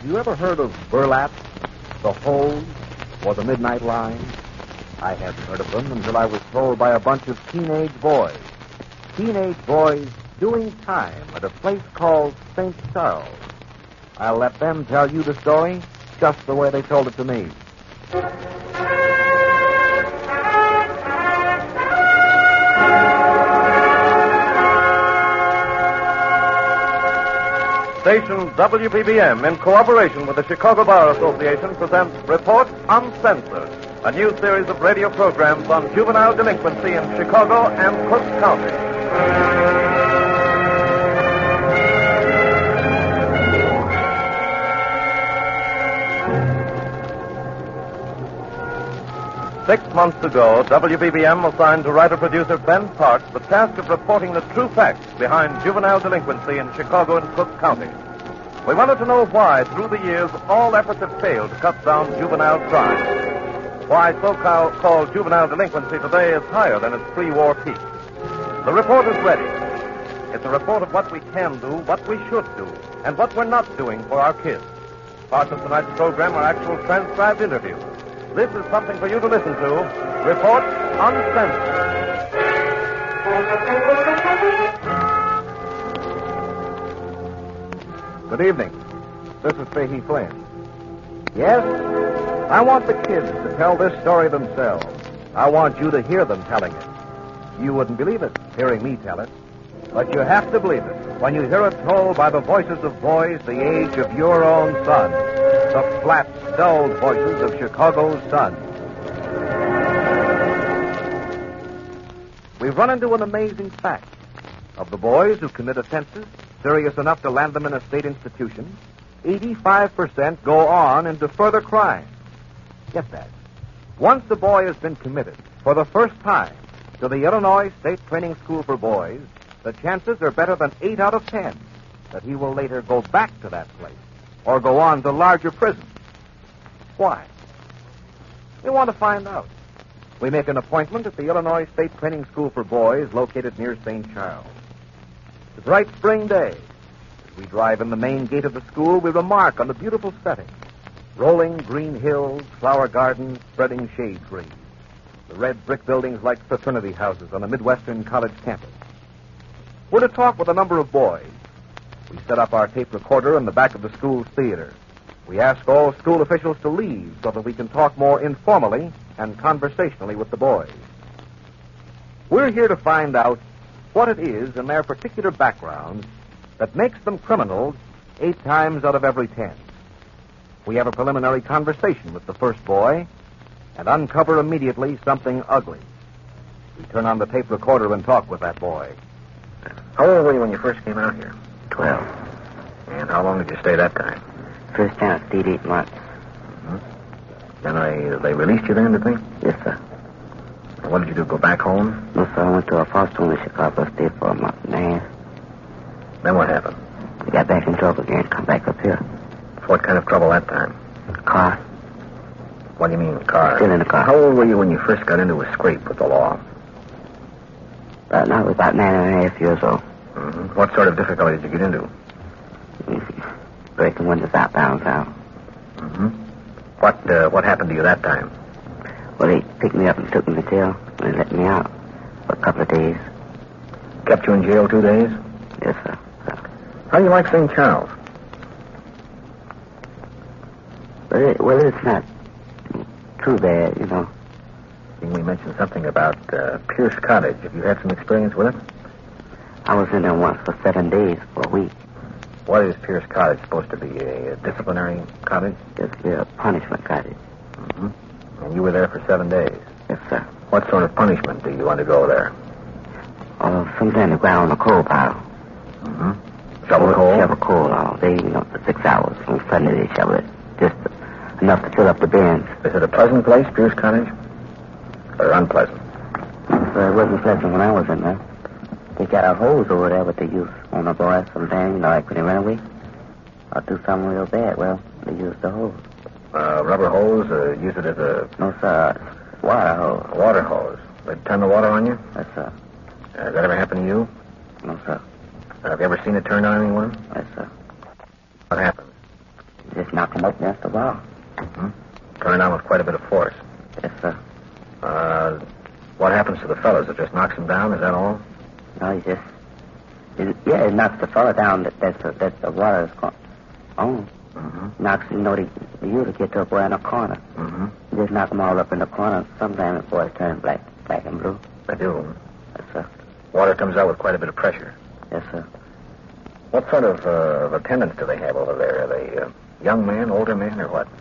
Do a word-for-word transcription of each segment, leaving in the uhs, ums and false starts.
You ever heard of burlap, the hose, or the midnight line? I hadn't heard of them until I was told by a bunch of teenage boys. Teenage boys doing time at a place called Saint Charles. I'll let them tell you the story just the way they told it to me. Station W B B M, in cooperation with the Chicago Bar Association, presents Report Uncensored, a new series of radio programs on juvenile delinquency in Chicago and Cook County. Six months ago, W B B M assigned to writer-producer Ben Parks the task of reporting the true facts behind juvenile delinquency in Chicago and Cook County. We wanted to know why, through the years, all efforts have failed to cut down juvenile crime. Why so-called juvenile delinquency today is higher than its pre-war peak. The report is ready. It's a report of what we can do, what we should do, and what we're not doing for our kids. Parts of tonight's program are actual transcribed interviews. This is something for you to listen to. Report Uncensored. Good evening. This is Fahey Flynn. Yes, I want the kids to tell this story themselves. I want you to hear them telling it. You wouldn't believe it, hearing me tell it. But you have to believe it when you hear it told by the voices of boys the age of your own son. The flat, dulled voices of Chicago's sons. We've run into an amazing fact. Of the boys who commit offenses serious enough to land them in a state institution, eighty-five percent go on into further crime. Get that. Once a boy has been committed for the first time to the Illinois State Training School for Boys, the chances are better than eight out of ten that he will later go back to that place or go on to larger prisons. Why? We want to find out. We make an appointment at the Illinois State Training School for Boys located near Saint Charles. It's a bright spring day. As we drive in the main gate of the school, we remark on the beautiful setting. Rolling green hills, flower gardens, spreading shade trees. The red brick buildings like fraternity houses on a Midwestern college campus. We're to talk with a number of boys. We set up our tape recorder in the back of the school's theater. We ask all school officials to leave so that we can talk more informally and conversationally with the boys. We're here to find out what it is in their particular backgrounds that makes them criminals eight times out of every ten. We have a preliminary conversation with the first boy and uncover immediately something ugly. We turn on the tape recorder and talk with that boy. How old were you when you first came out here? Twelve. And how long did you stay that time? First time I stayed eight months. Mm-hmm. Then they, they released you then, did they? Yes, sir. And what did you do, go back home? No, sir, I went to a foster home in Chicago, stayed for a month and a half. Then what happened? We got back in trouble again, come back up here. What kind of trouble that time? Car. What do you mean, car? Still in the car. How old were you when you first got into a scrape with the law? Right now, I was about nine and a half years old. Mm-hmm. What sort of difficulty did you get into? Breaking windows out downtown. Mm-hmm. What, uh, what happened to you that time? Well, they picked me up and took me to jail, and they let me out for a couple of days. Kept you in jail two days? Yes, sir. sir. How do you like Saint Charles? Well, it, well, it's not too bad, you know. I think we mentioned something about uh, Pierce Cottage. Have you had some experience with it? I was in there once for seven days, for a week. What is Pierce Cottage supposed to be? A, a disciplinary cottage? Just a punishment cottage. Mm-hmm. And you were there for seven days? Yes, sir. What sort of punishment do you undergo there? Oh, sometimes they ground on a coal pile. Mm-hmm. Shovel coal? Shovel coal all day, you know, for six hours. On Sunday they shovel it. Just enough to fill up the bins. Is it a pleasant place, Pierce Cottage? Or unpleasant? So it wasn't pleasant when I was in there. They got a hose over there what they use on the boys sometimes, you know, like when they run away. Or do something real bad, well, they use the hose. Uh, rubber hose, uh, use it as a... No, sir, water hose. A water hose. They turn the water on you? Yes, sir. Uh, has that ever happened to you? No, sir. Uh, have you ever seen it turned on anyone? Yes, sir. What happened? Just knock them up against the wall. Mm-hmm. Turn it on with quite a bit of force. Yes, sir. Uh, what happens to the fellas? It just knocks them down, is that all? No, you just... It, yeah, it knocks the fella down that, that's, uh, that the water is going on. Mm-hmm. Knocks, you know, they, they usually get to a boy in a corner. Mm-hmm. You just knock them all up in the corner. Sometimes the boys turn black, black and blue. They do. Yes, sir. Water comes out with quite a bit of pressure. Yes, sir. What sort of, uh, of attendants do they have over there? Are they uh, young men, older men, or what?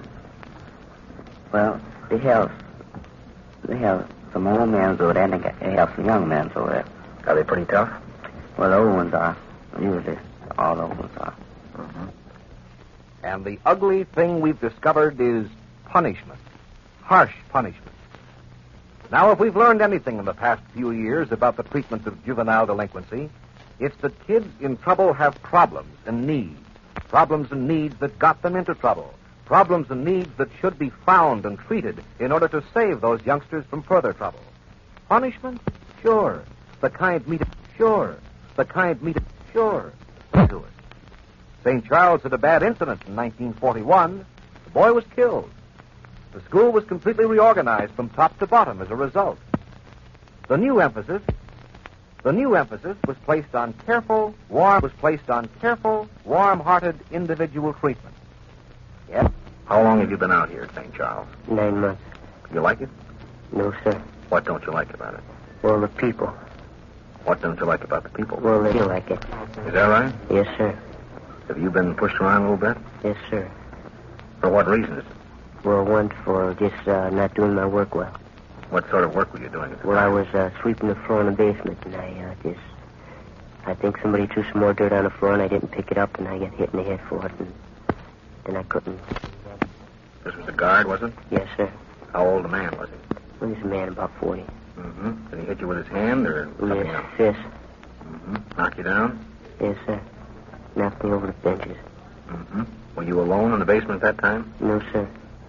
Well, they have... They have some old men over there, and they got- they have some young men over there. Are they pretty tough? Well, the old ones are. Usually, all the old ones are. Mm-hmm. And the ugly thing we've discovered is punishment. Harsh punishment. Now, if we've learned anything in the past few years about the treatment of juvenile delinquency, it's that kids in trouble have problems and needs. Problems and needs that got them into trouble. Problems and needs that should be found and treated in order to save those youngsters from further trouble. Punishment? Sure. The kind meted... Sure. The kind meted... Sure. Do it. Saint Charles had a bad incident in nineteen forty-one. The boy was killed. The school was completely reorganized from top to bottom as a result. The new emphasis... The new emphasis was placed on careful, warm... was placed on careful, warm-hearted individual treatment. Yes? How long have you been out here at Saint Charles? Nine months. You like it? No, sir. What don't you like about it? Well, the people. What don't you like about the people? Well, they feel like it. Is that right? Yes, sir. Have you been pushed around a little bit? Yes, sir. For what reasons? Well, one for just uh, not doing my work well. What sort of work were you doing at the Well, I time? was uh, sweeping the floor in the basement, and I uh, just... I think somebody threw some more dirt on the floor, and I didn't pick it up, and I got hit in the head for it, and then I couldn't... This was a guard, was it? Yes, sir. How old a man was he? Well, he's a man about forty. Mm-hmm. Did he hit you with his hand or something Yes, else? fist. Mm-hmm. Knock you down? Yes, sir. Knocked me over the benches. Mm-hmm. Were you alone in the basement at that time? No, sir.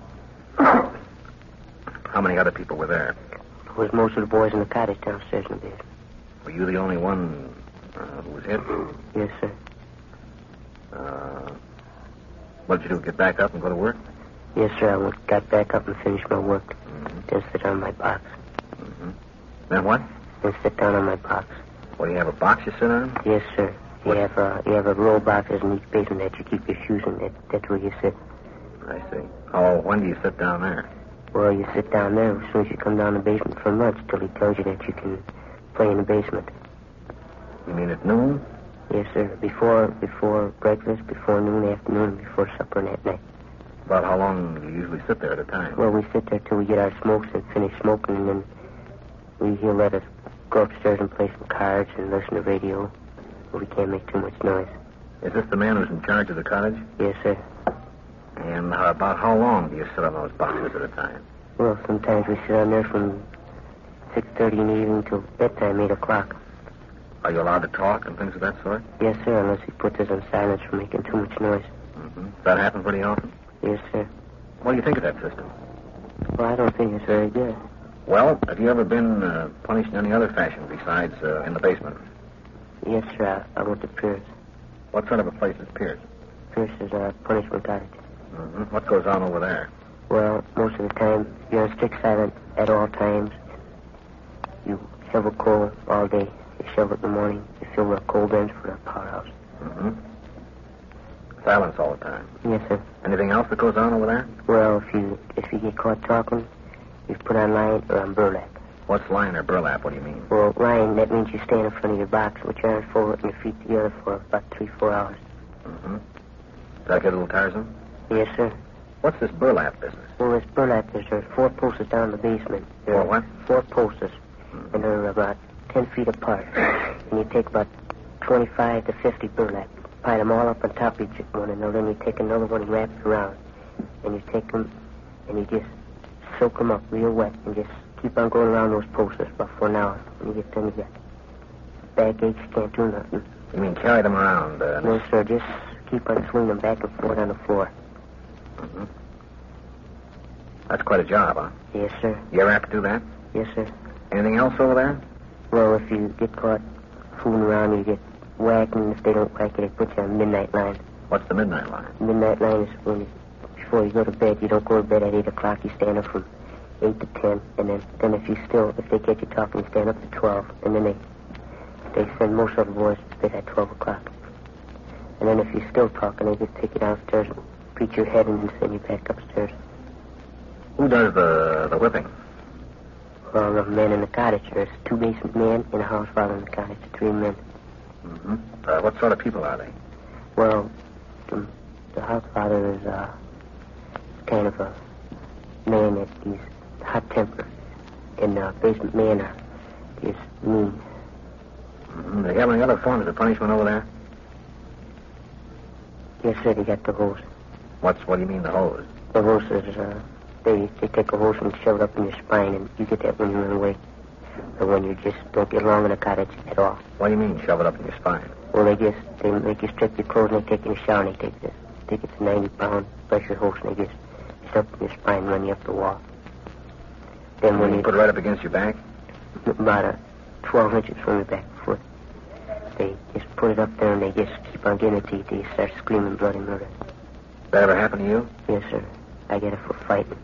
How many other people were there? It was most of the boys in the cottage downstairs in the basement. Were you the only one uh, who was hit? Yes, sir. Uh, what did you do, get back up and go to work? Yes, sir. I went, got back up and finished my work. Mm-hmm. Then sit on my box. Mm-hmm. Then what? Then sit down on my box. What, do you have a box you sit on? Yes, sir. You What? have uh, you have a row of boxes in each basement that you keep your shoes in. That, that's where you sit. I see. Oh, when do you sit down there? Well, you sit down there as soon as you come down the basement for lunch till he tells you that you can play in the basement. You mean at noon? Yes, sir. Before before breakfast, before noon, afternoon, before supper, and at night. About how long do you usually sit there at a time? Well, we sit there till we get our smokes and finish smoking, and then we, he'll let us go upstairs and play some cards and listen to radio. But we can't make too much noise. Is this the man who's in charge of the cottage? Yes, sir. And how, about how long do you sit on those boxes at a time? Well, sometimes we sit on there from six thirty in the evening till bedtime, eight o'clock. Are you allowed to talk and things of that sort? Yes, sir, unless he puts us on silence for making too much noise. Mm-hmm. Does that happen pretty often? Yes, sir. What do you think of that system? Well, I don't think it's very good. Well, have you ever been uh, punished in any other fashion besides uh, in the basement? Yes, sir, I, I went to Pierce. What sort of a place is Pierce? Pierce is a punishment cottage. Mm-hmm. What goes on over there? Well, most of the time, you're on strict silence at all times. You shovel coal all day. You shovel it in the morning. You fill the coal bins for the powerhouse. Mm-hmm. Silence all the time. Yes, sir. Anything else that goes on over there? Well, if you if you get caught talking, you put on line or on burlap. What's line or burlap? What do you mean? Well, line, that means you stand in front of your box with your arms forward and your feet together for about three, four hours. Mm-hmm. Does that get a little tiresome? Yes, sir. What's this burlap business? Well, this burlap is there are four posters down in the basement. There Four are what? Four posters, Mm-hmm. and they're about ten feet apart. And you take about twenty-five to fifty burlap, pile them all up on top of each one another, and you take another one and wrap it around. And you take them, and you just soak them up real wet, and just keep on going around those posters about for an hour. When you get done, you get backaches, you can't do nothing. You mean carry them around? Uh, No, sir, just keep on swinging them back and forth on the floor. Mm-hmm. That's quite a job, huh? Yes, sir. You ever have to do that? Yes, sir. Anything else over there? Well, if you get caught fooling around, you get whacked, and if they don't whack you, they put you on midnight line. What's the midnight line? Midnight line is when you before you go to bed. You don't go to bed at eight o'clock. You stand up from eight to ten, and then, then if you still, if they get you talking, you stand up to twelve, and then they they send most of the boys to bed at twelve o'clock. And then if you're still talking, they just take you downstairs and beat your head and then send you back upstairs. Who does the the whipping? Well, the men in the cottage. There's two basement men and a house father in the cottage, three men. Mm-hmm. Uh, what sort of people are they? Well, the, the house father is uh, kind of a man that he's hot-tempered, and the basement men are just mean. Mm-hmm. Do they have any other forms of punishment over there? Yes, sir, they got the hose. What's, what do you mean, the hose? The hose is, uh, they, they take a hose and shove it up in your spine, and you get that when you run away. Or when you just don't get along in the cottage at all. What do you mean, shove it up in your spine? Well, they just, they make you strip your clothes and they take you in the shower and they take this. I think it's a ninety-pound pressure hose and they just shove it up in your spine and run you up the wall. Then when you, you put it right up against your back? About uh, twelve inches from your back foot. They just put it up there and they just keep on getting it to you till you start screaming bloody murder. That ever happened to you? Yes, sir. I get it for fighting.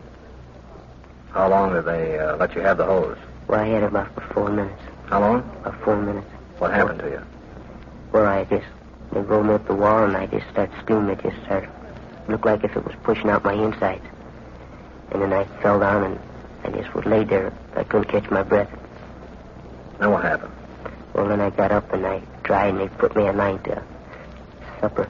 How long did they uh, let you have the hose? Well, I had it about for four minutes. How long? About four minutes. What happened to you? Well, I just, they rolled me up the wall and I just started screaming. It just started, looked like if it was pushing out my insides. And then I fell down and I just was laid there. I couldn't catch my breath. Then what happened? Well, then I got up and I tried and they put me in line to supper.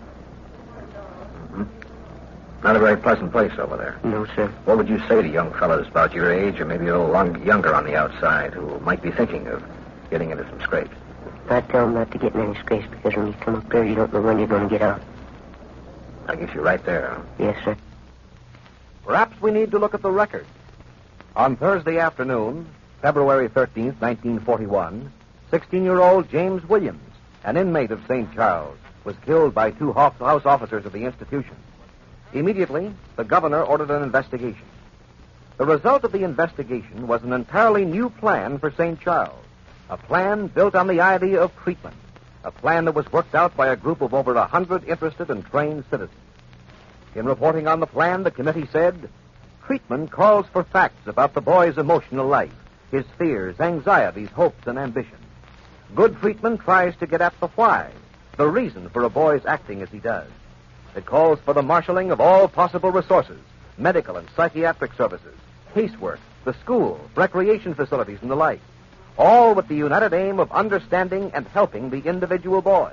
Mm-hmm. Not a very pleasant place over there. No, sir. What would you say to young fellows about your age or maybe a little long, younger on the outside who might be thinking of getting into some scrapes? I tell them not to get in any scrapes because when you come up there, you don't know when you're going to get out. I guess you're right there, huh? Yes, sir. Perhaps we need to look at the record. On Thursday afternoon, February thirteenth, nineteen forty-one, sixteen-year-old James Williams, an inmate of Saint Charles, was killed by two house officers of the institution. Immediately, the governor ordered an investigation. The result of the investigation was an entirely new plan for Saint Charles, a plan built on the idea of treatment, a plan that was worked out by a group of over a hundred interested and trained citizens. In reporting on the plan, the committee said, treatment calls for facts about the boy's emotional life, his fears, anxieties, hopes, and ambitions. Good treatment tries to get at the why, the reason for a boy's acting as he does. It calls for the marshaling of all possible resources, medical and psychiatric services, casework, the school, recreation facilities, and the like, all with the united aim of understanding and helping the individual boy.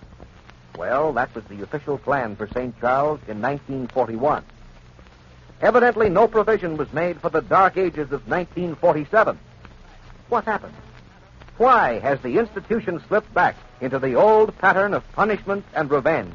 Well, that was the official plan for Saint Charles in nineteen forty-one. Evidently, no provision was made for the dark ages of nineteen forty-seven. What happened? Why has the institution slipped back into the old pattern of punishment and revenge?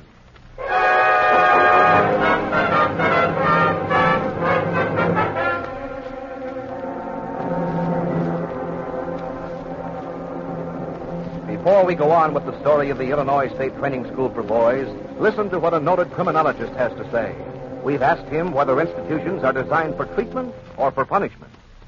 Before we go on with the story of the Illinois State Training School for Boys, listen to what a noted criminologist has to say. We've asked him whether institutions are designed for treatment or for punishment.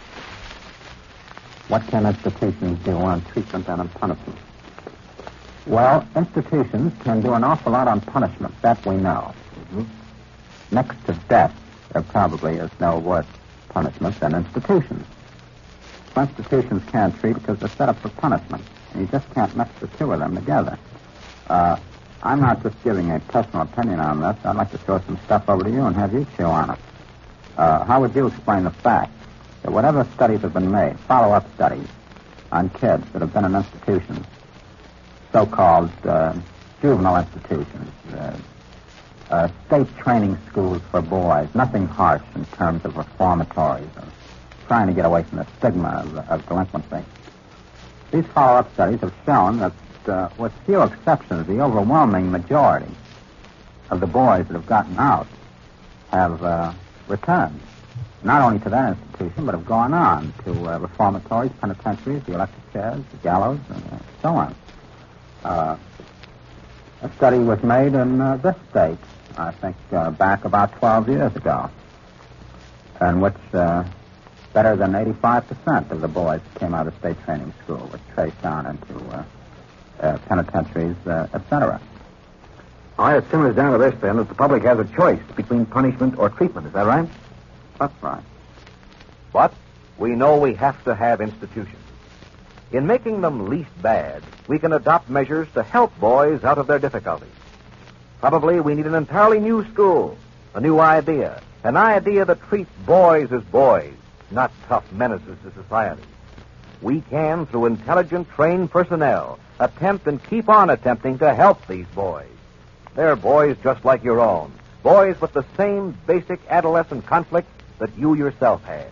What can institutions do on treatment and on punishment? Well, institutions can do an awful lot on punishment. That we know. Mm-hmm. Next to death, there probably is no worse punishment than institutions. So institutions can't treat because they're set up for punishment. And you just can't mix the two of them together. Uh, I'm not just giving a personal opinion on this. I'd like to throw some stuff over to you and have you chew on it. Uh, how would you explain the fact that whatever studies have been made, follow-up studies on kids that have been in institutions, so-called uh, juvenile institutions, uh, uh, state training schools for boys, nothing harsh in terms of reformatories or trying to get away from the stigma of, of delinquency. These follow-up studies have shown that, uh, with few exceptions, the overwhelming majority of the boys that have gotten out have uh, returned, not only to that institution, but have gone on to uh, reformatories, penitentiaries, the electric chairs, the gallows, and uh, so on. Uh, a study was made in uh, this state, I think, uh, back about twelve years ago, in which uh, better than eighty-five percent of the boys who came out of state training school were traced on into uh, uh, penitentiaries, uh, et cetera. Oh, it simmers down to this, then, that the public has a choice between punishment or treatment. Is that right? That's right. But we know we have to have institutions. In making them least bad, we can adopt measures to help boys out of their difficulties. Probably we need an entirely new school, a new idea, an idea that treats boys as boys, not tough menaces to society. We can, through intelligent, trained personnel, attempt and keep on attempting to help these boys. They're boys just like your own, boys with the same basic adolescent conflicts that you yourself had.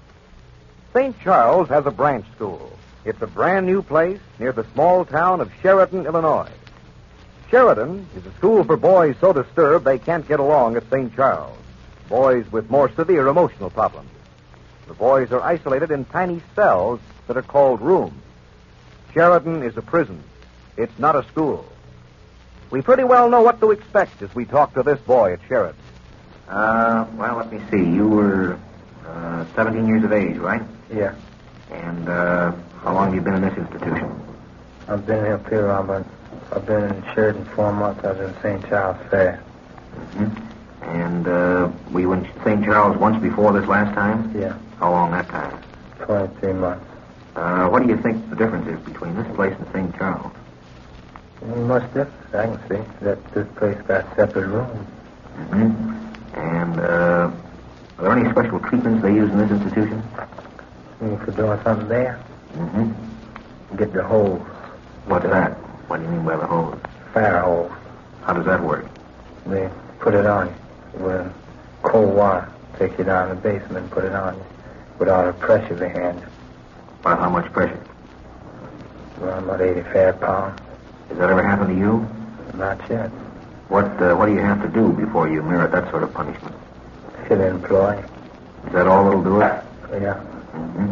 Saint Charles has a branch school. It's a brand new place near the small town of Sheridan, Illinois. Sheridan is a school for boys so disturbed they can't get along at Saint Charles, boys with more severe emotional problems. The boys are isolated in tiny cells that are called rooms. Sheridan is a prison. It's not a school. We pretty well know what to expect as we talk to this boy at Sheridan. Uh, well, let me see. You were uh, seventeen years of age, right? Yeah. And uh, how long have you been in this institution? I've been here pretty long, but I've been in Sheridan four months. I was in Saint Charles Fair. Mm-hmm. And uh, were you in Saint Charles once before this last time? Yeah. How long that time? twenty-three months. Uh, what do you think the difference is between this place and Saint Charles? Ain't much difference, I can see. That this place got separate rooms. Mm-hmm. And uh, are there any special treatments they use in this institution? You mean for doing something there? Mm-hmm. Get the hose. What's that? What do you mean by the hose? Fire hose. How does that work? They put it on you with cold water. Take you down to the basement and put it on you with all the pressure behind you. About how much pressure? Around about eighty-five pounds. Has that ever happened to you? Not yet. What uh, What do you have to do before you merit that sort of punishment? Should employ. Is that all that'll do it? Yeah. Mm-hmm.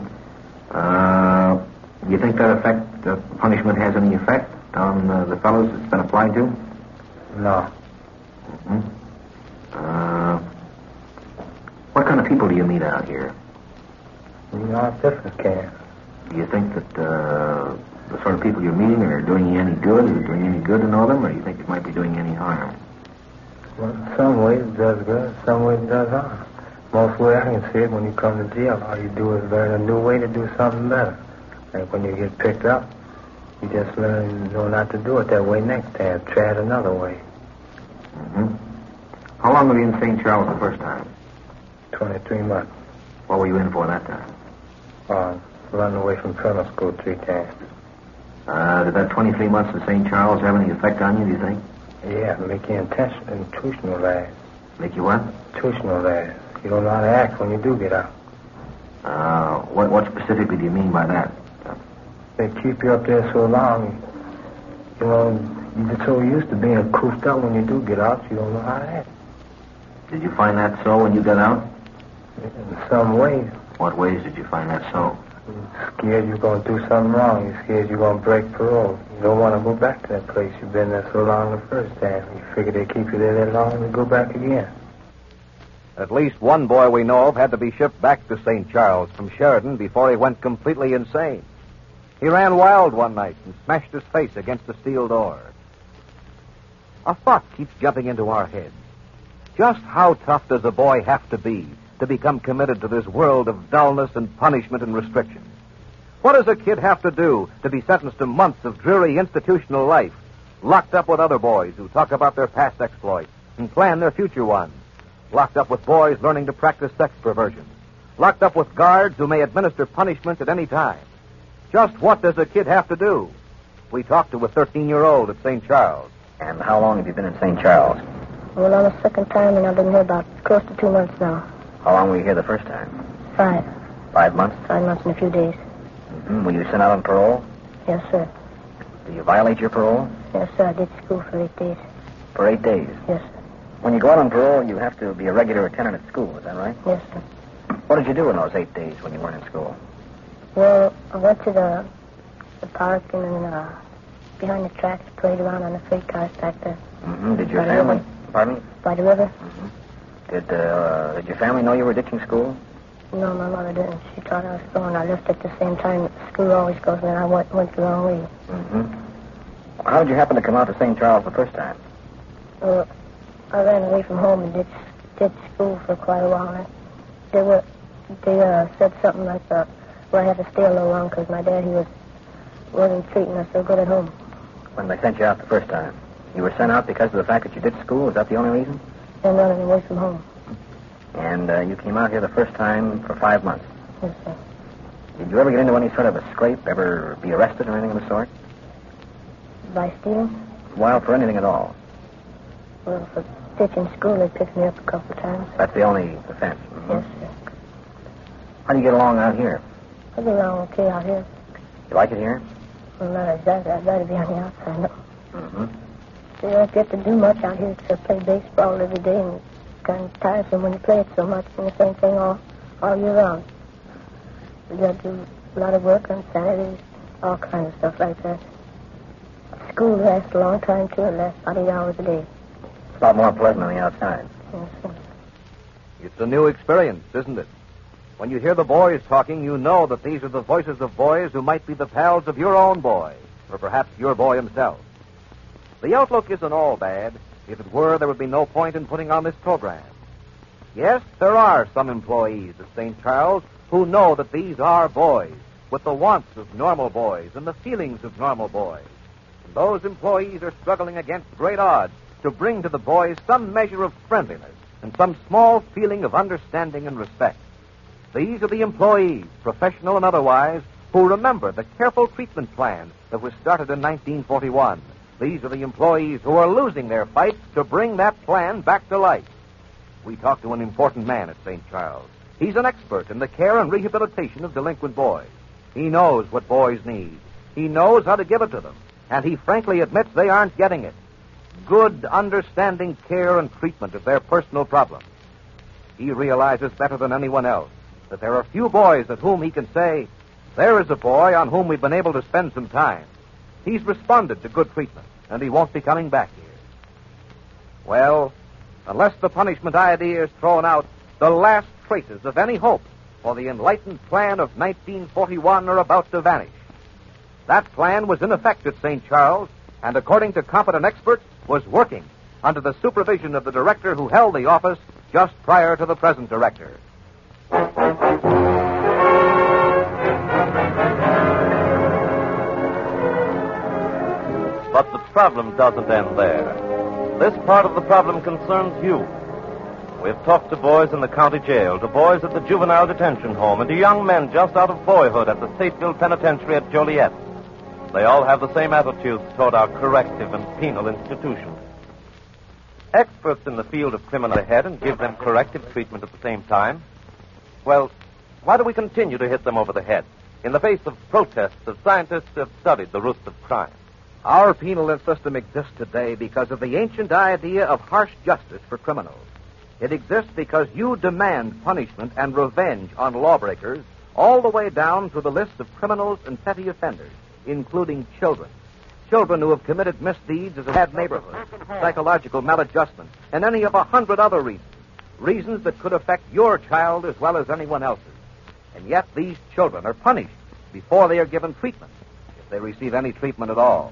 Uh, do you think that effect, uh, punishment has any effect on uh, the fellows it's been applied to? No. Mm-hmm. Uh, what kind of people do you meet out here? You know, it's different, Ken. Do you think that uh, the sort of people you're meeting are doing you any good? Is it doing you any good to know them, or do you think it might be doing you any harm? Well, in some ways it does good, in some ways it does harm. Most way I can see it, when you come to jail, all you do is learn a new way to do something better. And when you get picked up, you just learn, you know, not to do it that way next time. Try it another way. Mm-hmm. How long were you in Saint Charles the first time? twenty-three months. What were you in for that time? Uh, running away from criminal school three times. Uh, did that twenty-three months in Saint Charles have any effect on you, do you think? Yeah, make you intention, institutionalized. Make you what? Institutionalized. You don't know how to act when you do get out. Uh, what, what specifically do you mean by that? They keep you up there so long, you know, you're so used to being cooped up when you do get out, you don't know how to act. Did you find that so when you got out? In some ways. What ways did you find that so? You're scared you're going to do something wrong. You're scared you're going to break parole. You don't want to go back to that place. You've been there so long the first time. You figure they keep you there that long and you go back again. At least one boy we know of had to be shipped back to Saint Charles from Sheridan before he went completely insane. He ran wild one night and smashed his face against the steel door. A thought keeps jumping into our heads. Just how tough does a boy have to be to become committed to this world of dullness and punishment and restriction? What does a kid have to do to be sentenced to months of dreary institutional life, locked up with other boys who talk about their past exploits and plan their future ones, locked up with boys learning to practice sex perversion, locked up with guards who may administer punishment at any time? Just what does a kid have to do? We talked to a thirteen-year-old at Saint Charles. And how long have you been in Saint Charles? Well, on the second time, and I've been here about close to two months now. How long were you here the first time? Five. Five months? Five months and a few days. Mm-hmm. Were you sent out on parole? Yes, sir. Did you violate your parole? Yes, sir. I did school for eight days. For eight days? Yes, sir. When you go out on parole, you have to be a regular attendant at school, is that right? Yes, sir. What did you do in those eight days when you weren't in school? Well, I went to the the park and then uh, behind the tracks, played around on the freight cars back there. Mm-hmm. Did your By the family... river. Pardon me? By the river? Mm-hmm. Did, uh, did your family know you were ditching school? No, my mother didn't. She thought I was going. I left at the same time school always goes, and then I went, went the wrong way. Mm-hmm. How did you happen to come out to Saint Charles the first time? Well, I ran away from home and did, did school for quite a while. And they were, they uh, said something like, uh, well, I had to stay a little long because my dad, he was, wasn't treating us so good at home. When they sent you out the first time, you were sent out because of the fact that you did school? Is that the only reason? And running away from home. And uh, you came out here the first time for five months? Yes, sir. Did you ever get into any sort of a scrape, ever be arrested or anything of the sort? By stealing? Well, for anything at all. Well, for ditching school, they picked me up a couple of times. That's the only offense? Mm-hmm. Yes, sir. How do you get along out here? I get along okay out here. You like it here? Well, not exactly. I'd rather be on the outside, no. Mm-hmm. You don't get to do much out here except play baseball every day, and it's kind of tiresome when you play it so much and the same thing all, all year round. You got to do a lot of work on Saturdays, all kinds of stuff like that. School lasts a long time, too. It lasts about eight hours a day. It's a lot more pleasant on the outside. Yes, sir. It's a new experience, isn't it? When you hear the boys talking, you know that these are the voices of boys who might be the pals of your own boy, or perhaps your boy himself. The outlook isn't all bad. If it were, there would be no point in putting on this program. Yes, there are some employees at Saint Charles who know that these are boys, with the wants of normal boys and the feelings of normal boys. And those employees are struggling against great odds to bring to the boys some measure of friendliness and some small feeling of understanding and respect. These are the employees, professional and otherwise, who remember the careful treatment plan that was started in nineteen forty-one. These are the employees who are losing their fights to bring that plan back to life. We talked to an important man at Saint Charles. He's an expert in the care and rehabilitation of delinquent boys. He knows what boys need. He knows how to give it to them. And he frankly admits they aren't getting it. Good, understanding care and treatment of their personal problems. He realizes better than anyone else that there are few boys at whom he can say, there is a boy on whom we've been able to spend some time. He's responded to good treatment, and he won't be coming back here. Well, unless the punishment idea is thrown out, the last traces of any hope for the enlightened plan of nineteen forty-one are about to vanish. That plan was in effect at Saint Charles, and according to competent experts, was working under the supervision of the director who held the office just prior to the present director. But the problem doesn't end there. This part of the problem concerns you. We've talked to boys in the county jail, to boys at the juvenile detention home, and to young men just out of boyhood at the Stateville Penitentiary at Joliet. They all have the same attitudes toward our corrective and penal institutions. Experts in the field of criminal ahead and give them corrective treatment at the same time. Well, why do we continue to hit them over the head in the face of protests of scientists who have studied the roots of crime? Our penal system exists today because of the ancient idea of harsh justice for criminals. It exists because you demand punishment and revenge on lawbreakers all the way down through the list of criminals and petty offenders, including children. Children who have committed misdeeds as a bad neighborhood, psychological maladjustment, and any of a hundred other reasons. Reasons that could affect your child as well as anyone else's. And yet these children are punished before they are given treatment, if they receive any treatment at all.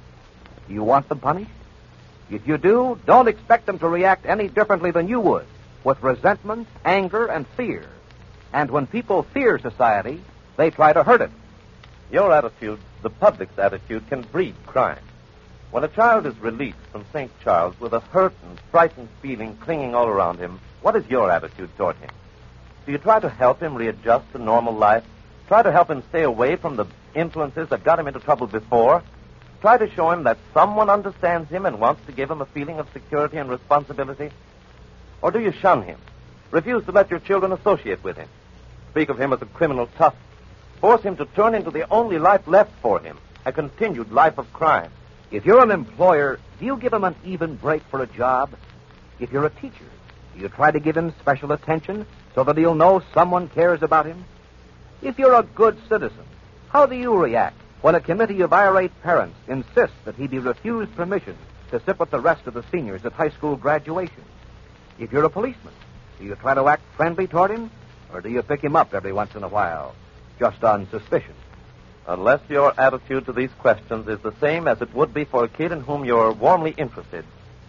Do you want them punished? If you do, don't expect them to react any differently than you would, with resentment, anger, and fear. And when people fear society, they try to hurt it. Your attitude, the public's attitude, can breed crime. When a child is released from Saint Charles with a hurt and frightened feeling clinging all around him, what is your attitude toward him? Do you try to help him readjust to normal life? Try to help him stay away from the influences that got him into trouble before? Try to show him that someone understands him and wants to give him a feeling of security and responsibility? Or do you shun him? Refuse to let your children associate with him? Speak of him as a criminal tough? Force him to turn into the only life left for him, a continued life of crime? If you're an employer, do you give him an even break for a job? If you're a teacher, do you try to give him special attention so that he'll know someone cares about him? If you're a good citizen, how do you react when a committee of irate parents insists that he be refused permission to sit with the rest of the seniors at high school graduation? If you're a policeman, do you try to act friendly toward him, or do you pick him up every once in a while, just on suspicion? Unless your attitude to these questions is the same as it would be for a kid in whom you're warmly interested,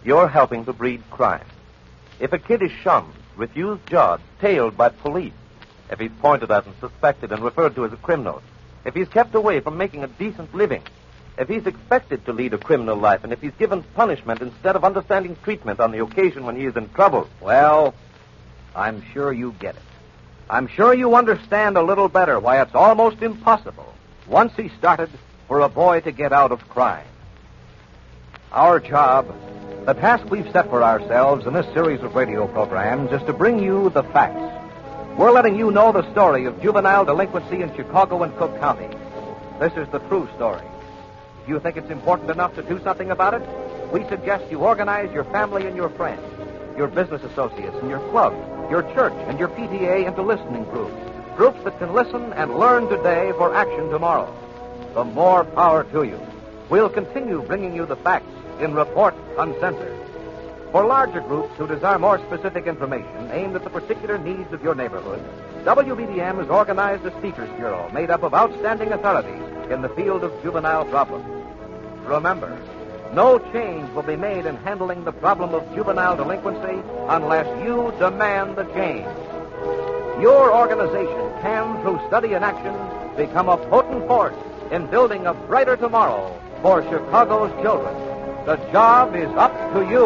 you're helping to breed crime. If a kid is shunned, refused jobs, tailed by police, if he's pointed at and suspected and referred to as a criminal, if he's kept away from making a decent living, if he's expected to lead a criminal life, and if he's given punishment instead of understanding treatment on the occasion when he is in trouble. Well, I'm sure you get it. I'm sure you understand a little better why it's almost impossible, once he started, for a boy to get out of crime. Our job, the task we've set for ourselves in this series of radio programs, is to bring you the facts. We're letting you know the story of juvenile delinquency in Chicago and Cook County. This is the true story. If you think it's important enough to do something about it, we suggest you organize your family and your friends, your business associates and your club, your church and your P T A into listening groups, groups that can listen and learn today for action tomorrow. The more power to you. We'll continue bringing you the facts in Report Uncensored. For larger groups who desire more specific information aimed at the particular needs of your neighborhood, W B B M has organized a Speakers Bureau made up of outstanding authorities in the field of juvenile problems. Remember, no change will be made in handling the problem of juvenile delinquency unless you demand the change. Your organization can, through study and action, become a potent force in building a brighter tomorrow for Chicago's children. The job is up to you.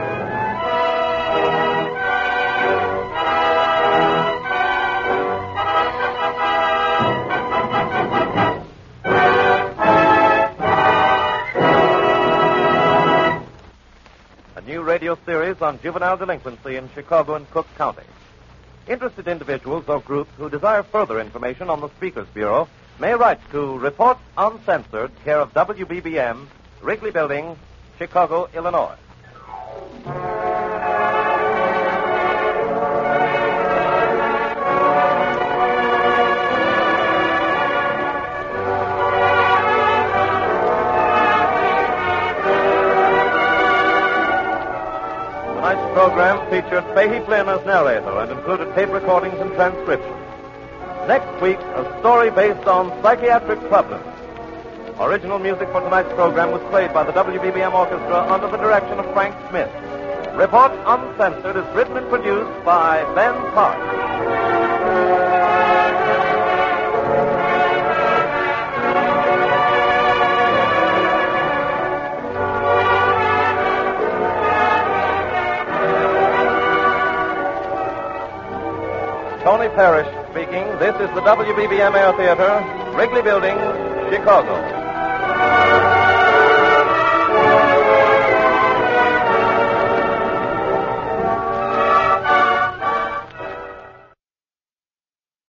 Radio series on juvenile delinquency in Chicago and Cook County. Interested individuals or groups who desire further information on the Speakers Bureau may write to Report Uncensored, care of W B B M, Wrigley Building, Chicago, Illinois. Tonight's program featured Fahey Flynn as narrator and included tape recordings and transcriptions. Next week, a story based on psychiatric problems. Original music for tonight's program was played by the W B B M Orchestra under the direction of Frank Smith. Report Uncensored is written and produced by Ben Park. Tony Parrish speaking. This is the W B B M Air Theater, Wrigley Building, Chicago.